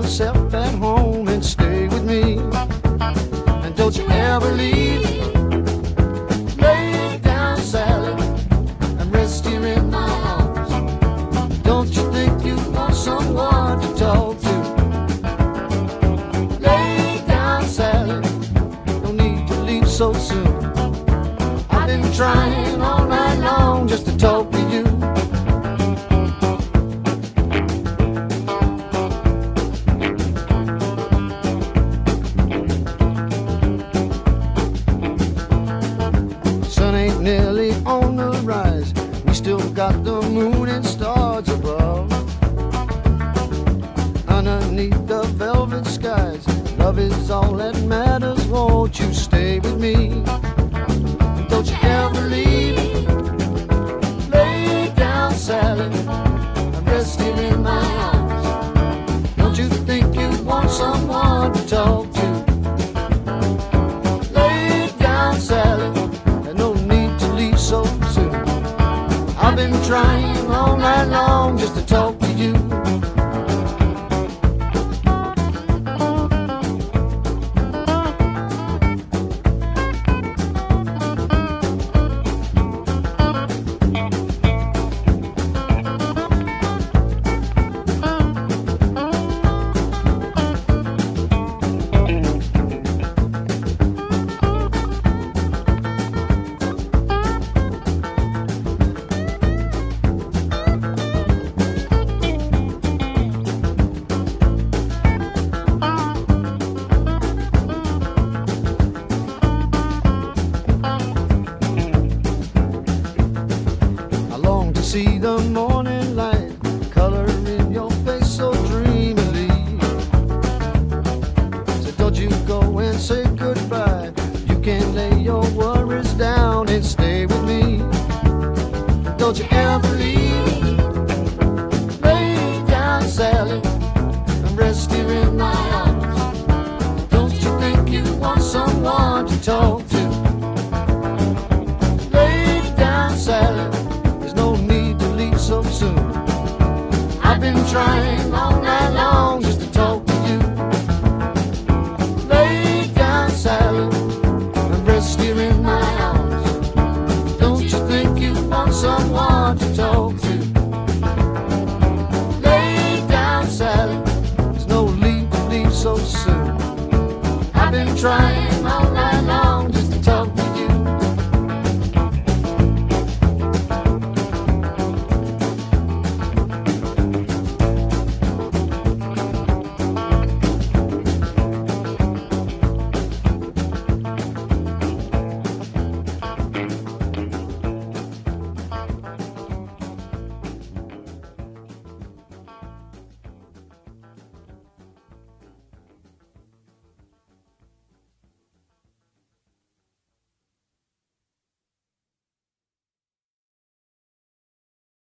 yourself at home and stay with me. And don't you ever leave. Lay down, Sally, and rest here in my arms. Don't you think you want someone to talk to? Lay down, Sally, no need to leave so soon. I've been trying all night long just to talk to you. Sun ain't nearly on the rise. We still got the moon and stars above. Underneath the velvet skies, love is all that matters. Won't you stay with me? Don't you ever leave. Lay down, Sally, and rest here in my arms. Don't you think you want someone to talk to? Lay down, Sally, and no need to leave so soon. I've been trying all night long just to talk to you. See the morning light color in your face so dreamily. So don't you go and say goodbye. You can lay your worries down and stay with me. Don't you ever leave. Lay down, Sally, and rest here in my arms. Don't you think you want someone to talk to? Lay down, Sally, so soon. I've been trying all night long just to talk to you. Lay down, Sally, and rest here in my arms. Don't you think you want someone to talk to? Lay down, Sally, there's no need to leave so soon. I've been trying all night